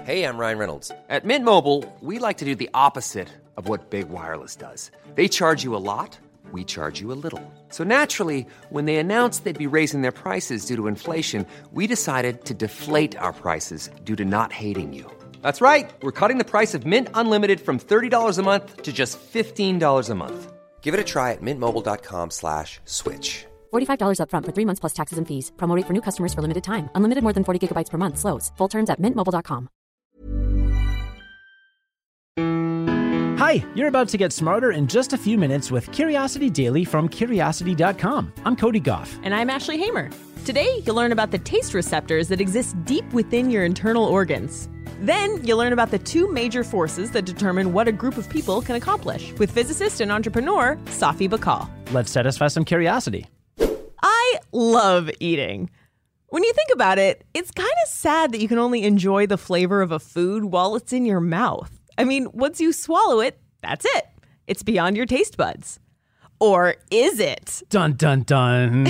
Hey, I'm Ryan Reynolds. At Mint Mobile, we like to do the opposite of what Big Wireless does. They charge you a lot, we charge you a little. So naturally, when they announced they'd be raising their prices due to inflation, we decided to deflate our prices due to not hating you. That's right. We're cutting the price of Mint Unlimited from $30 a month to just $15 a month. Give it a try at mintmobile.com/switch. $45 up front for 3 months plus taxes and fees. Promo rate for new customers for limited time. Unlimited more than 40 gigabytes per month. Slows full terms at mintmobile.com. Hi, you're about to get smarter in just a few minutes with Curiosity Daily from Curiosity.com. I'm Cody Goff. And I'm Ashley Hamer. Today, you'll learn about the taste receptors that exist deep within your internal organs. Then, you'll learn about the two major forces that determine what a group of people can accomplish with physicist and entrepreneur Safi Bahcall. Let's satisfy some curiosity. I love eating. When you think about it, it's kind of sad that you can only enjoy the flavor of a food while it's in your mouth. I mean, once you swallow it, that's it. It's beyond your taste buds. Or is it? Dun, dun, dun.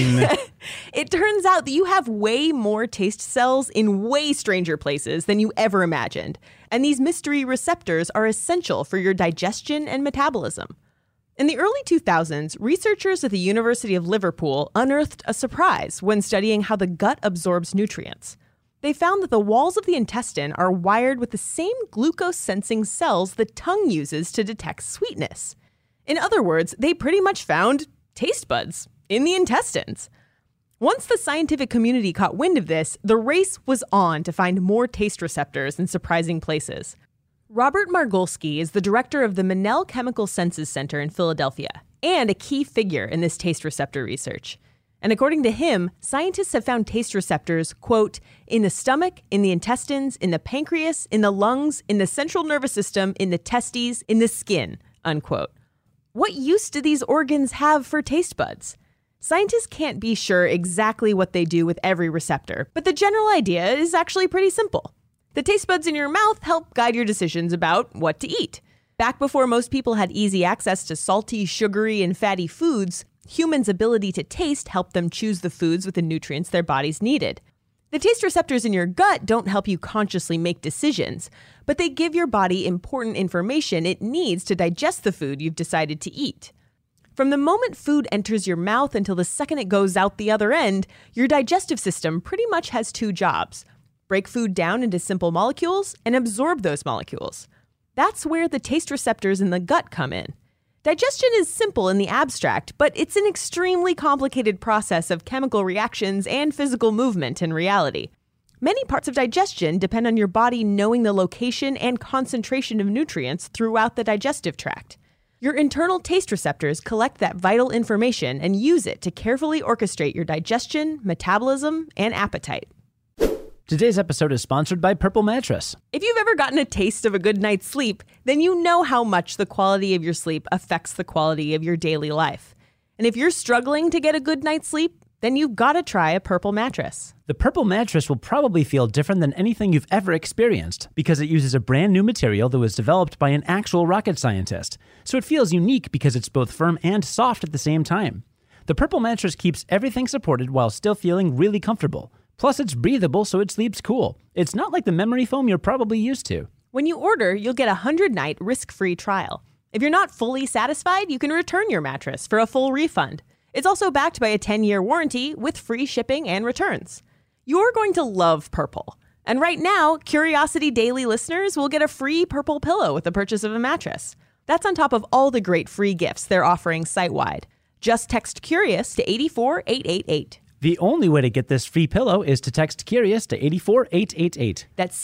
It turns out that you have way more taste cells in way stranger places than you ever imagined. And these mystery receptors are essential for your digestion and metabolism. In the early 2000s, researchers at the University of Liverpool unearthed a surprise when studying how the gut absorbs nutrients. They found that the walls of the intestine are wired with the same glucose-sensing cells the tongue uses to detect sweetness. In other words, they pretty much found taste buds in the intestines. Once the scientific community caught wind of this, the race was on to find more taste receptors in surprising places. Robert Margolski is the director of the Mennell Chemical Senses Center in Philadelphia and a key figure in this taste receptor research. And according to him, scientists have found taste receptors, quote, in the stomach, in the intestines, in the pancreas, in the lungs, in the central nervous system, in the testes, in the skin, unquote. What use do these organs have for taste buds? Scientists can't be sure exactly what they do with every receptor, but the general idea is actually pretty simple. The taste buds in your mouth help guide your decisions about what to eat. Back before most people had easy access to salty, sugary, and fatty foods, humans' ability to taste helped them choose the foods with the nutrients their bodies needed. The taste receptors in your gut don't help you consciously make decisions, but they give your body important information it needs to digest the food you've decided to eat. From the moment food enters your mouth until the second it goes out the other end, your digestive system pretty much has two jobs: break food down into simple molecules and absorb those molecules. That's where the taste receptors in the gut come in. Digestion is simple in the abstract, but it's an extremely complicated process of chemical reactions and physical movement in reality. Many parts of digestion depend on your body knowing the location and concentration of nutrients throughout the digestive tract. Your internal taste receptors collect that vital information and use it to carefully orchestrate your digestion, metabolism, and appetite. Today's episode is sponsored by Purple Mattress. If you've ever gotten a taste of a good night's sleep, then you know how much the quality of your sleep affects the quality of your daily life. And if you're struggling to get a good night's sleep, then you've got to try a Purple mattress. The Purple Mattress will probably feel different than anything you've ever experienced because it uses a brand new material that was developed by an actual rocket scientist. So it feels unique because it's both firm and soft at the same time. The Purple Mattress keeps everything supported while still feeling really comfortable. Plus, it's breathable, so it sleeps cool. It's not like the memory foam you're probably used to. When you order, you'll get a 100-night risk-free trial. If you're not fully satisfied, you can return your mattress for a full refund. It's also backed by a 10-year warranty with free shipping and returns. You're going to love Purple. And right now, Curiosity Daily listeners will get a free Purple pillow with the purchase of a mattress. That's on top of all the great free gifts they're offering site-wide. Just text CURIOUS to 84888. The only way to get this free pillow is to text CURIOUS to 84888. That's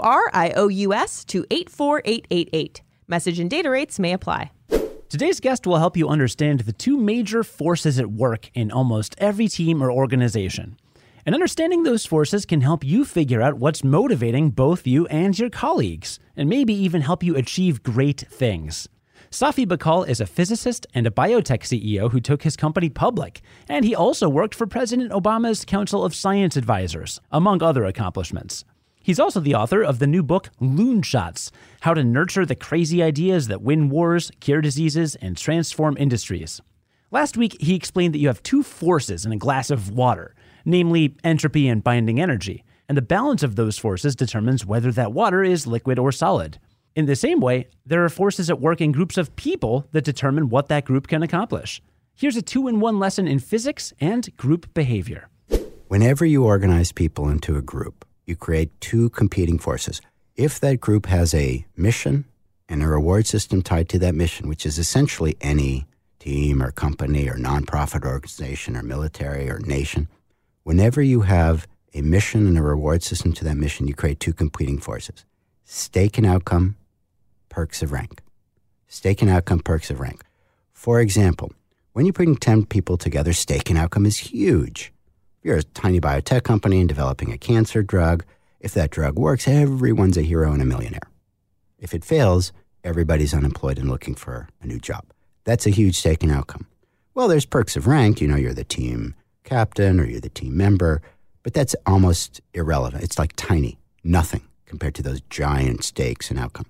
CURIOUS to 84888. Message and data rates may apply. Today's guest will help you understand the two major forces at work in almost every team or organization. And understanding those forces can help you figure out what's motivating both you and your colleagues, and maybe even help you achieve great things. Safi Bahcall is a physicist and a biotech CEO who took his company public, and he also worked for President Obama's Council of Science Advisors, among other accomplishments. He's also the author of the new book, Loonshots: How to Nurture the Crazy Ideas That Win Wars, Cure Diseases, and Transform Industries. Last week, he explained that you have two forces in a glass of water, namely entropy and binding energy. and the balance of those forces determines whether that water is liquid or solid. In the same way, there are forces at work in groups of people that determine what that group can accomplish. Here's a 2-in-1 lesson in physics and group behavior. Whenever you organize people into a group, you create two competing forces. If that group has a mission and a reward system tied to that mission, which is essentially any team or company or nonprofit organization or military or nation, whenever you have a mission and a reward system to that mission, you create two competing forces. Stake and outcome, perks of rank. Stake and outcome, perks of rank. For example, when you bring 10 people together, stake and outcome is huge. If you're a tiny biotech company and developing a cancer drug, if that drug works, everyone's a hero and a millionaire. If it fails, everybody's unemployed and looking for a new job. That's a huge stake and outcome. Well, there's perks of rank. You know, you're the team captain or you're the team member, but that's almost irrelevant. It's like tiny, nothing compared to those giant stakes and outcome.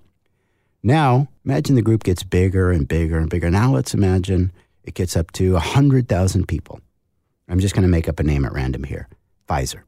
Now, imagine the group gets bigger and bigger and bigger. Now let's imagine it gets up to 100,000 people. I'm just going to make up a name at random here. Pfizer.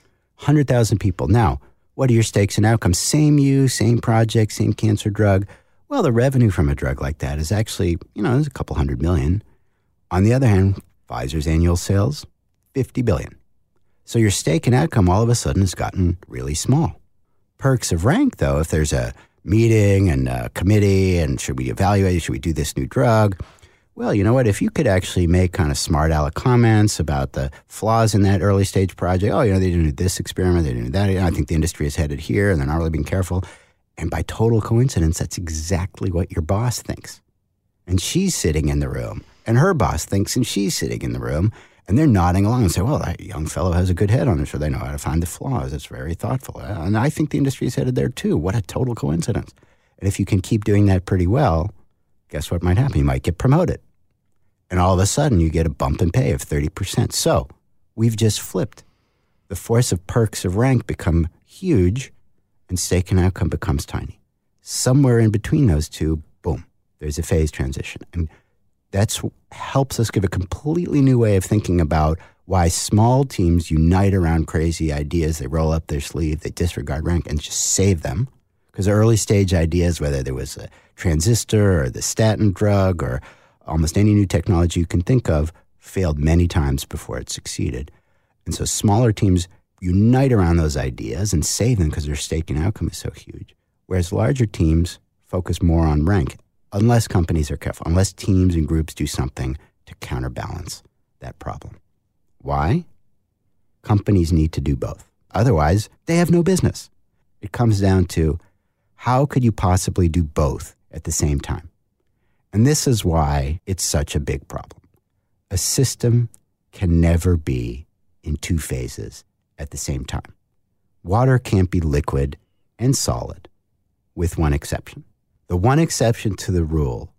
100,000 people. Now, what are your stakes and outcomes? Same you, same project, same cancer drug. Well, the revenue from a drug like that is actually, it's a couple $100 million. On the other hand, Pfizer's annual sales, $50 billion. So your stake and outcome all of a sudden has gotten really small. Perks of rank, though, if there's a meeting and a committee and should we evaluate, should we do this new drug? Well, you know what? If you could actually make kind of smart aleck comments about the flaws in that early stage project, they didn't do this experiment, they didn't do that. I think the industry is headed here and they're not really being careful. And by total coincidence, that's exactly what your boss thinks. And she's sitting in the room and her boss thinks and she's sitting in the room and they're nodding along and say, well, that young fellow has a good head on him, so they know how to find the flaws. It's very thoughtful. And I think the industry is headed there too. What a total coincidence. And if you can keep doing that pretty well, guess what might happen? You might get promoted. And all of a sudden, you get a bump in pay of 30%. So we've just flipped. The force of perks of rank become huge, and stake and outcome becomes tiny. Somewhere in between those two, boom, there's a phase transition. And that's helps us give a completely new way of thinking about why small teams unite around crazy ideas. They roll up their sleeve, they disregard rank, and just save them. Because early stage ideas, whether there was a transistor or the statin drug or almost any new technology you can think of, failed many times before it succeeded. And so smaller teams unite around those ideas and save them because their stake and outcome is so huge. Whereas larger teams focus more on rank, unless companies are careful, unless teams and groups do something to counterbalance that problem. Why? Companies need to do both. Otherwise, they have no business. It comes down to how could you possibly do both at the same time? And this is why it's such a big problem. A system can never be in two phases at the same time. Water can't be liquid and solid, with one exception. The one exception to the rule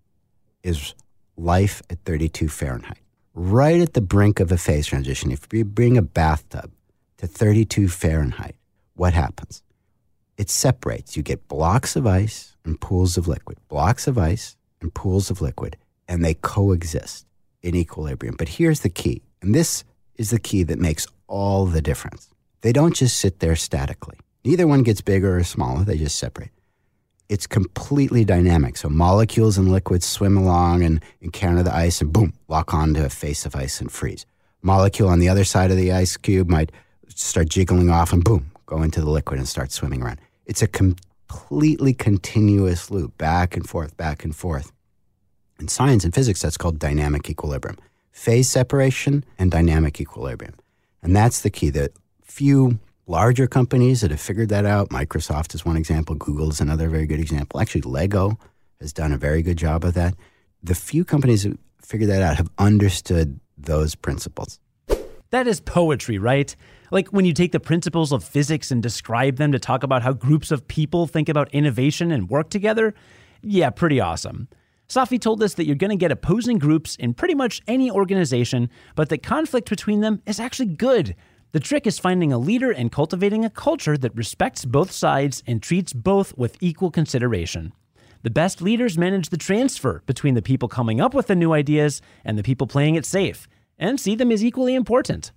is life at 32 Fahrenheit. Right at the brink of a phase transition, if you bring a bathtub to 32 Fahrenheit, what happens? It separates. You get blocks of ice and pools of liquid. Blocks of ice and pools of liquid, and they coexist in equilibrium. But here's the key, and this is the key that makes all the difference. They don't just sit there statically. Neither one gets bigger or smaller, they just separate. It's completely dynamic. So molecules and liquids swim along and encounter the ice and boom, lock onto a face of ice and freeze. Molecule on the other side of the ice cube might start jiggling off and boom, go into the liquid and start swimming around. It's a completely continuous loop, back and forth, back and forth. In science and physics, that's called dynamic equilibrium. Phase separation and dynamic equilibrium. And that's the key. The few larger companies that have figured that out, Microsoft is one example, Google is another very good example. Actually, Lego has done a very good job of that. The few companies that figured that out have understood those principles. That is poetry, right? Like when you take the principles of physics and describe them to talk about how groups of people think about innovation and work together. Yeah, pretty awesome. Safi told us that you're going to get opposing groups in pretty much any organization, but that conflict between them is actually good. The trick is finding a leader and cultivating a culture that respects both sides and treats both with equal consideration. The best leaders manage the transfer between the people coming up with the new ideas and the people playing it safe, and see them as equally important.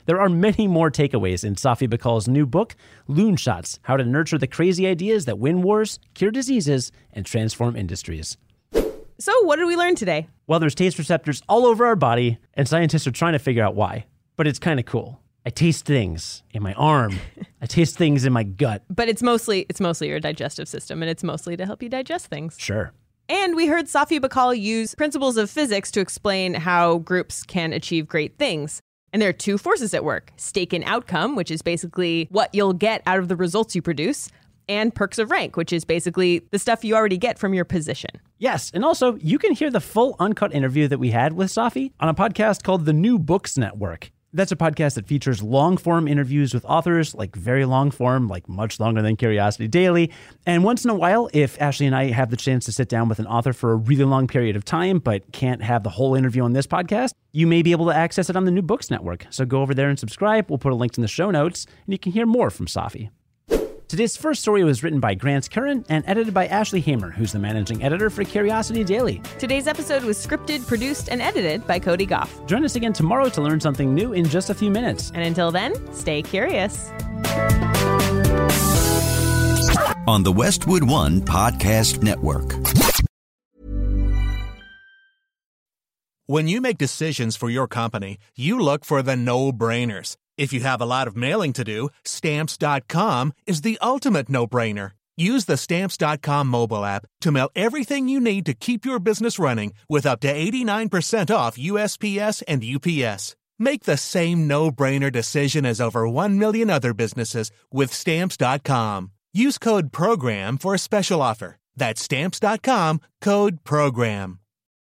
There are many more takeaways in Safi Bakal's new book, Loon Shots: How to Nurture the Crazy Ideas That Win Wars, Cure Diseases, and Transform Industries. So what did we learn today? Well, there's taste receptors all over our body, and scientists are trying to figure out why. But it's kind of cool. I taste things in my arm. I taste things in my gut. But it's mostly your digestive system, and it's mostly to help you digest things. Sure. And we heard Safi Bakal use principles of physics to explain how groups can achieve great things. And there are two forces at work: stake and outcome, which is basically what you'll get out of the results you produce, and perks of rank, which is basically the stuff you already get from your position. Yes, and also you can hear the full uncut interview that we had with Safi on a podcast called The New Books Network. That's a podcast that features long-form interviews with authors, like very long-form, like much longer than Curiosity Daily. And once in a while, if Ashley and I have the chance to sit down with an author for a really long period of time, but can't have the whole interview on this podcast, you may be able to access it on the New Books Network. So go over there and subscribe. We'll put a link in the show notes, and you can hear more from Safi. Today's first story was written by Grant Curran and edited by Ashley Hamer, who's the managing editor for Curiosity Daily. Today's episode was scripted, produced, and edited by Cody Goff. Join us again tomorrow to learn something new in just a few minutes. And until then, stay curious. On the Westwood One Podcast Network. When you make decisions for your company, you look for the no-brainers. If you have a lot of mailing to do, Stamps.com is the ultimate no-brainer. Use the Stamps.com mobile app to mail everything you need to keep your business running with up to 89% off USPS and UPS. Make the same no-brainer decision as over 1 million other businesses with Stamps.com. Use code PROGRAM for a special offer. That's Stamps.com, code PROGRAM.